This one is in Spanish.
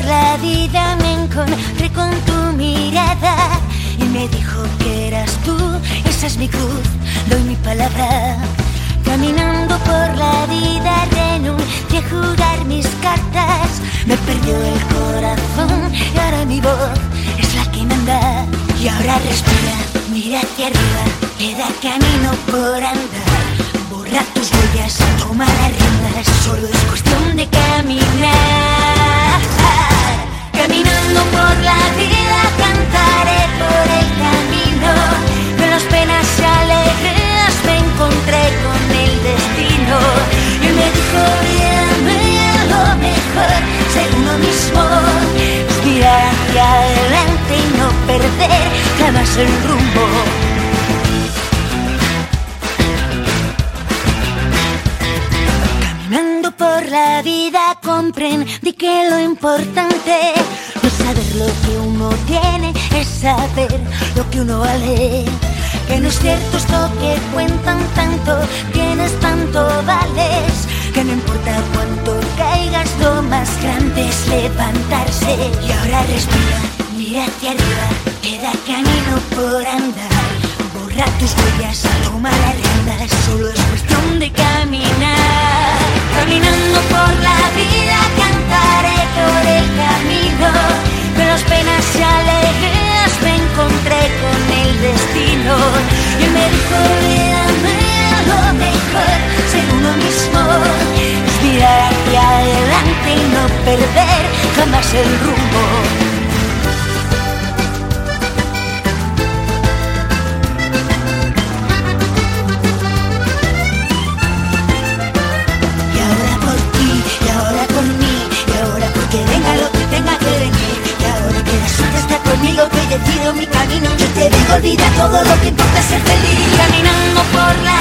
la vida me encontré con tu mirada y me dijo que eras tú. Esa es mi cruz, doy mi palabra. Caminando por la vida renuncié a jugar mis cartas. Me perdió el corazón y ahora mi voz es la que manda. Y ahora respira, mira hacia arriba, queda camino por andar. Borra tus huellas, toma las riendas, solo es cuestión de caminar. Caminando por la vida cantaré por el camino. Con las penas y alegrías me encontré con el destino. Y me dijo, lo mejor, ser uno mismo, es mirar hacia adelante y no perder jamás el rumbo. Caminando por la vida comprendí que lo importante no es saber lo que uno tiene, es saber lo que uno vale. Que no es cierto esto que cuentan tanto, tienes tanto vales. Que no importa cuánto caigas, lo más grande es levantarse. Y ahora respira, mira hacia arriba, queda camino por andar. Borra tus huellas, toma las riendas, solo es cuestión de caminar. Caminando por la vida cantaré por el camino. Con las penas y alegrías me encontré con el destino. Y me dijo, lo mejor, ser uno mismo, es mirar hacia adelante y no perder jamás el rumbo. Que decido mi camino, yo te digo, olvida todo lo que importa, ser feliz. Caminando por la